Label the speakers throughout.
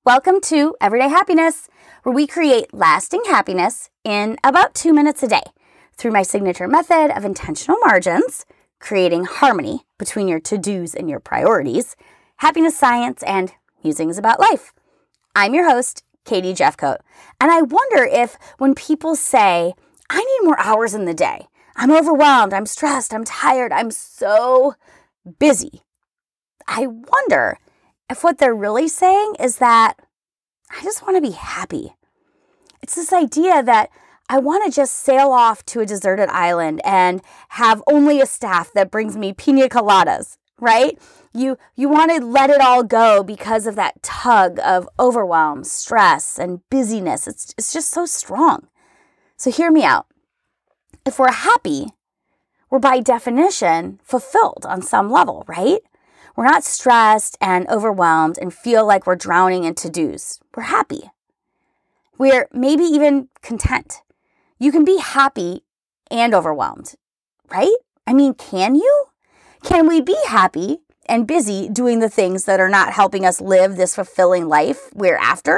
Speaker 1: Welcome to Everyday Happiness, where we create lasting happiness in about 2 minutes a day through my signature method of intentional margins, creating harmony between your to-dos and your priorities, happiness science, and musings about life. I'm your host, Katie Jeffcoat, and I wonder if when people say, I need more hours in the day, I'm overwhelmed, I'm stressed, I'm tired, I'm so busy, I wonder if what they're really saying is that I just want to be happy. It's this idea that I want to just sail off to a deserted island and have only a staff that brings me pina coladas, right? You want to let it all go because of that tug of overwhelm, stress, and busyness. It's just so strong. So hear me out. If we're happy, we're by definition fulfilled on some level, right? We're not stressed and overwhelmed and feel like we're drowning in to-dos. We're happy. We're maybe even content. You can be happy and overwhelmed, right? I mean, can you? Can we be happy and busy doing the things that are not helping us live this fulfilling life we're after?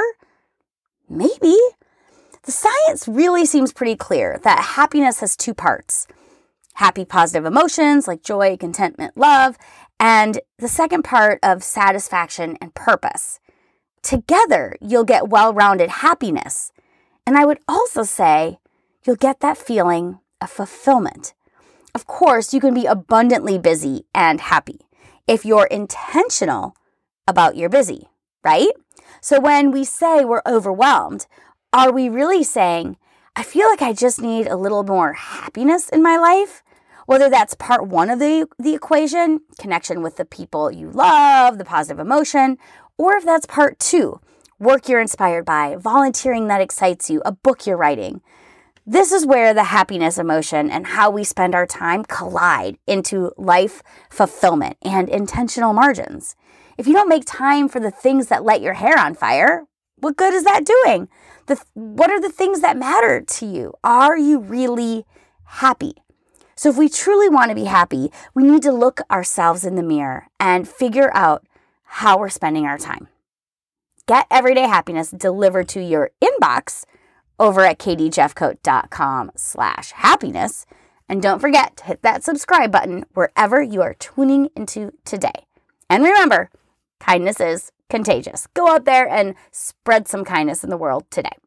Speaker 1: Maybe. The science really seems pretty clear that happiness has two parts. Happy, positive emotions like joy, contentment, love, and the second part of satisfaction and purpose. Together, you'll get well-rounded happiness. And I would also say you'll get that feeling of fulfillment. Of course, you can be abundantly busy and happy if you're intentional about your busy, right? So when we say we're overwhelmed, are we really saying, I feel like I just need a little more happiness in my life? Whether that's part one of the equation, connection with the people you love, the positive emotion, or if that's part two, work you're inspired by, volunteering that excites you, a book you're writing. This is where the happiness emotion and how we spend our time collide into life fulfillment and intentional margins. If you don't make time for the things that light your hair on fire, what good is that doing? What are the things that matter to you? Are you really happy? So if we truly want to be happy, we need to look ourselves in the mirror and figure out how we're spending our time. Get everyday happiness delivered to your inbox over at katiejeffcoat.com/happiness. And don't forget to hit that subscribe button wherever you are tuning into today. And remember, kindness is contagious. Go out there and spread some kindness in the world today.